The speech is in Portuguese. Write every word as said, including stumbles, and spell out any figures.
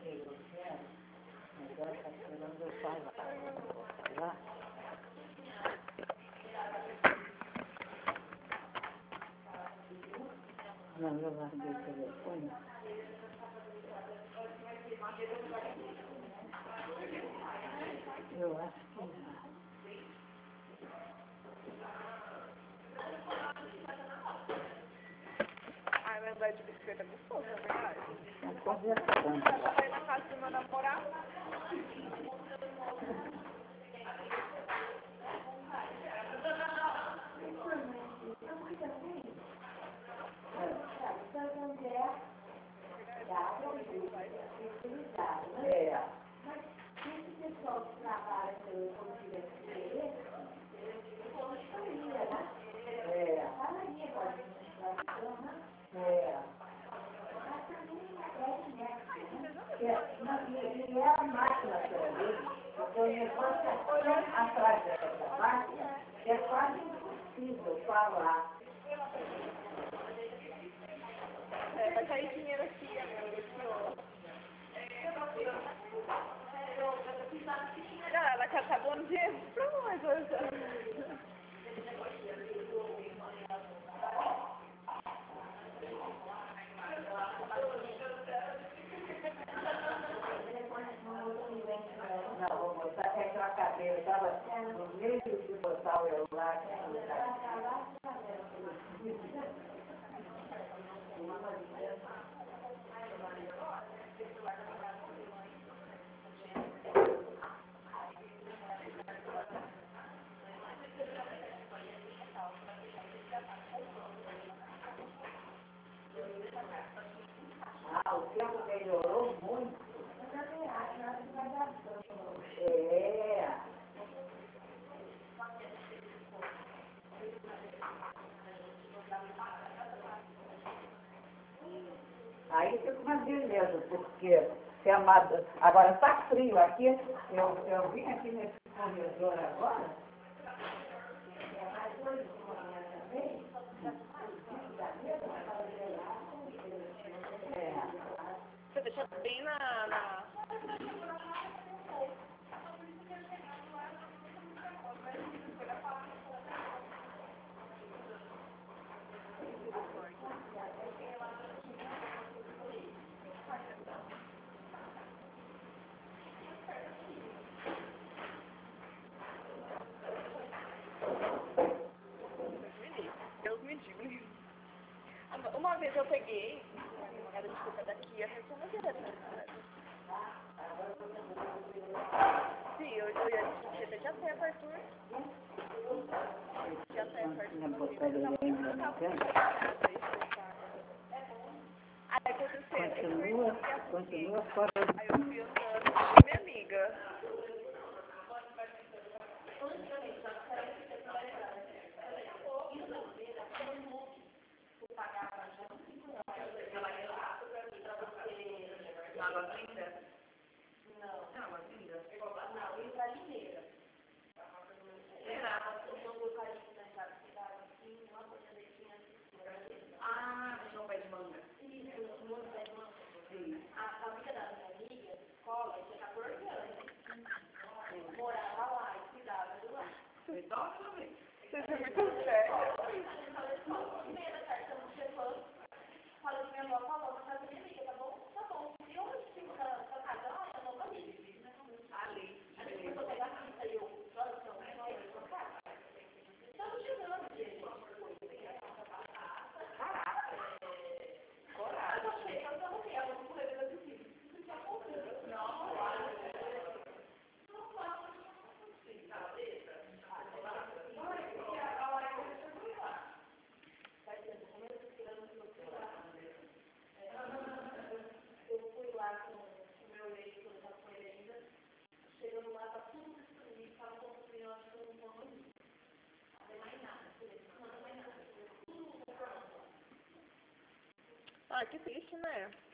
Eu quero, mas ela está esperando eu falar. Vai lá? Não, eu larguei o telefone. Eu acho que não. Ai, mas andar de bicicleta é gostoso, é verdade? Estão conversando. Eu tava aí na casa do meu namorado. É. É. É. E é a máquina também, porque o negócio é tão através da máquina que é quase impossível falar. É, vai cair dinheiro aqui, amigo. Não, ela quer tá dando dinheiro pra nós hoje. Não, vou botar até que a cadeira estava no meio de botar o eu lá. Ah, o tempo melhorou muito. É. Aí fica uma beleza, porque se a mada... agora está frio aqui, eu, eu vim aqui nesse corredor agora. É. Você deixa bem na... na... Deus me livre. Uma vez eu peguei, era de culpa daqui, eu pensei, mas era sim, eu, eu ia de bicicleta de a pé para Arthur. De a pé para Arthur. Aí aconteceu, Continua, continua fora. aí eu fui andando com minha amiga. Água linda? Não. Não, água linda? Não, e pra limeira. Será? Ah, não pé de manga. Isso, muito pé de manga. Sim. A família da minha amiga, escola, tinha quatorze anos. Morava lá e cuidava de lá. Nossa, também. Você é muito sério. Falei que minha avó falou, mas a minha amiga, tá bom? Tá bom. E eu estive na sua casa, olha, eu não falei. Ali. A gente foi pegar a pista e eu, olha, não, não é sua casa. Estamos chegando, gente. Caraca. Coragem. Eu achei, eu não sei, eu não fui levar de cima. Não tinha comprado. Não, claro. Não faço assim, cabeça. Não é que a hora que eu vou lá. Vai ser, no começo, tirando o meu celular. Eu fui lá com o meu leite, que eu estava com ele ainda. Chegando lá, tá tudo destruído, estava construindo, acho que um condomínio. Não tem mais nada, não tem mais nada. Tudo. Ah, que triste, né?